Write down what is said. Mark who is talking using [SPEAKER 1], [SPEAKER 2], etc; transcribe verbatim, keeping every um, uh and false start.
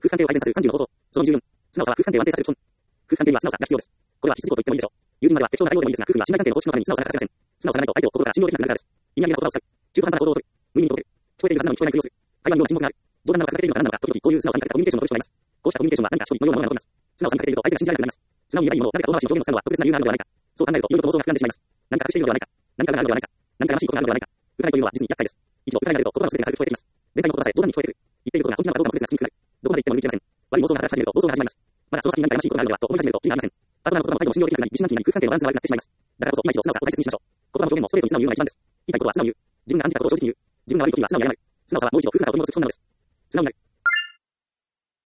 [SPEAKER 1] 空間性を改善させるさんじゅうの方法。そのにじゅうよん。素直さは空間性を安定させるポン。空間性には素直さが必要です。これは必須事項と言ってもいいでしょう。友人までは適当な対応でもいいですが、夫婦には信頼関係の構築のために素直さが欠かせません。素直さがないと相手を心から信用できなくなるからです。意味ありげな言葉を使う。中途半端な行動をとる。無意味にとる。聞こえているはずなのに聞こえないふりをする。会話のような沈黙がある。冗談なのかふざけているのか何なのか、時々こういう素直さに欠けたコミュニケーションの取る人がいます。こうしたコミュニケーションは何か一人のようなものが残ります。素直さに欠けていると相手が信じられなくなります。素直に言えばいいものを何か遠回しに表現を使うのは特別な理由があるのではないか。そう考えるといろいろと妄想が膨らんでしまいます。何か隠しているのではないか。何かがあるのではないか。何かやましいことがあるのではないか。疑いというのは実に厄介です。以上、疑いがあると心のすべてが軽く聞こえてきます。弁解の言葉さえ冗談に聞こえてくる。言っていることが本気なのかどうかも区別がつきにくくなる。どこまで言っても抜けません。悪い妄想が働き始めると妄想が始まります。まだその先に何かやましいことがあるのではと思い始めると意味がありません。パートナーの言葉も態度も信用できなくなり、疑心暗鬼になり空間性のバランスが悪くなってしまいます。だからこそ今一度素直さを大切にしましょう。言葉の表現もストレートに素直に言うのが一番です。言いたいことは素直に言う。自分が案じたことを正直に言う。自分が悪い時には素直に謝る。素直さはもう一度空間を取り戻す基本なのです。素直になる。